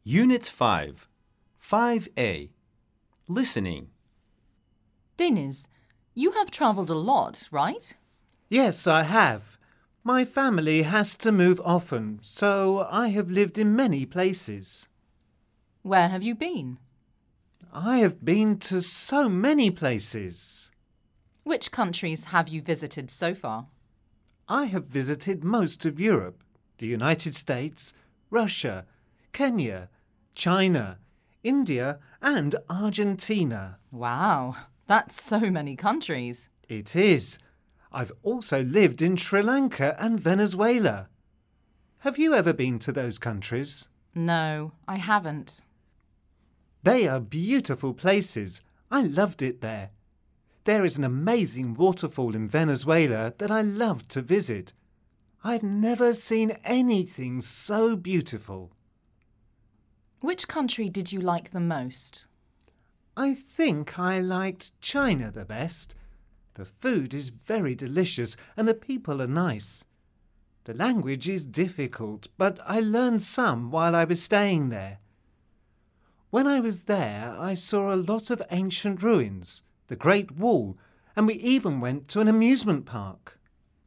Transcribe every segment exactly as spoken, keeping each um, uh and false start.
Unit five, five A. Listening. Deniz, you have travelled a lot, right? Yes, I have. My family has to move often, so I have lived in many places. Where have you been? I have been to so many places. Which countries have you visited so far? I have visited most of Europe, the United States, Russia, Kenya, China, India and Argentina. Wow, that's so many countries. It is. I've also lived in Sri Lanka and Venezuela. Have you ever been to those countries? No, I haven't. They are beautiful places. I loved it there. There is an amazing waterfall in Venezuela that I loved to visit. I've never seen anything so beautiful. Which country did you like the most? I think I liked China the best. The food is very delicious and the people are nice. The language is difficult, but I learned some while I was staying there. When I was there, I saw a lot of ancient ruins, the Great Wall, and we even went to an amusement park.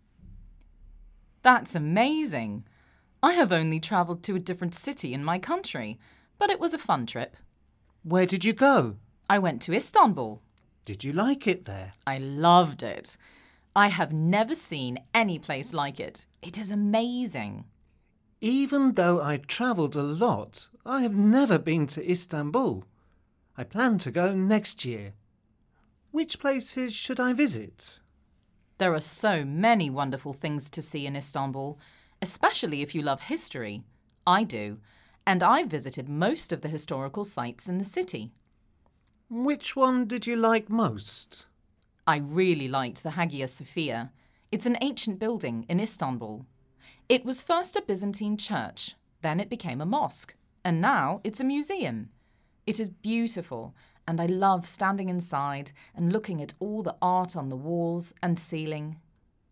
That's amazing. I have only travelled to a different city in my country, but it was a fun trip. Where did you go? I went to Istanbul. Did you like it there? I loved it. I have never seen any place like it. It is amazing. Even though I travelled a lot, I have never been to Istanbul. I plan to go next year. Which places should I visit? There are so many wonderful things to see in Istanbul, especially if you love history. I do, and I visited most of the historical sites in the city. Which one did you like most? I really liked the Hagia Sophia. It's an ancient building in Istanbul. It was first a Byzantine church, then it became a mosque, and now it's a museum. It is beautiful, and I love standing inside and looking at all the art on the walls and ceiling.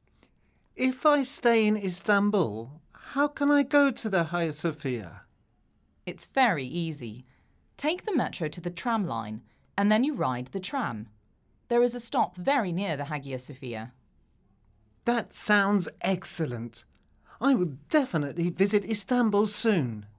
If I stay in Istanbul, how can I go to the Hagia Sophia? It's very easy. Take the metro to the tram line, and then you ride the tram. There is a stop very near the Hagia Sophia. That sounds excellent. I will definitely visit Istanbul soon.